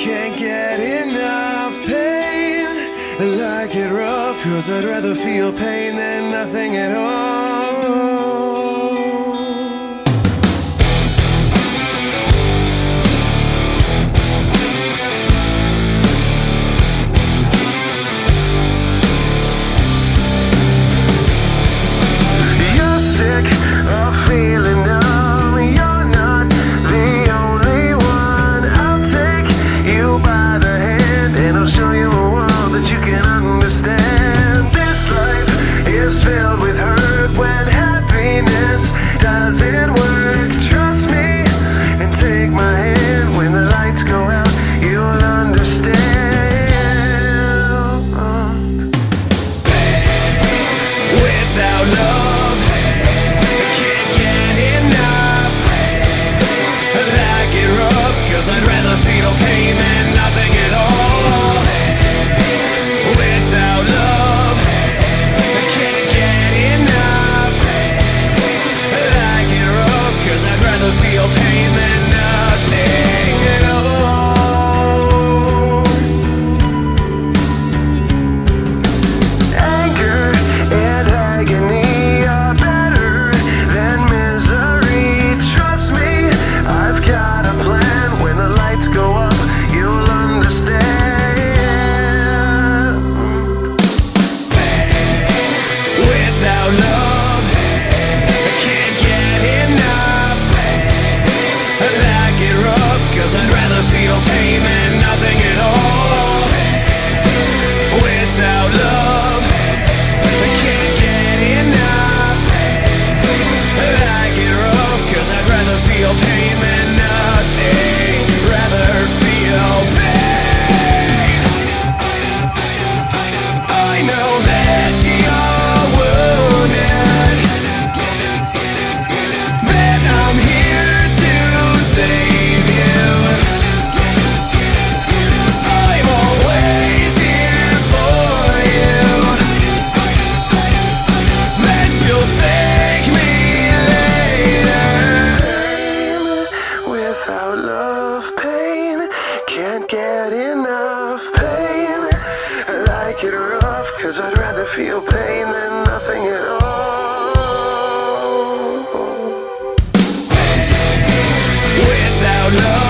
Can't get enough pain. I like it rough, 'cause I'd rather feel pain than nothing at all. Filled with hurt when happiness doesn't work. Trust me and take my hand when the lights go out. You'll understand. Without love, I can't get enough. I like it rough, 'cause I'd rather feel pain than nothing at all. Without love, feel pain than nothing at all. Anger and agony are better than misery. Trust me, I've got a plan. When the lights go up, you'll understand. Without love, I can't get enough. I like it rough, 'cause I'd rather feel pain than nothing at all. Without love, I can't get enough. I like it rough, 'cause I'd rather feel pain than nothing. Rather feel pain. I know that you're wounded, that I'm here to save you. I'm always here for you. That you'll thank me later. Without love, pain. Can't get enough pain. I like it rough, 'cause I'd rather feel pain than nothing at all. Without love,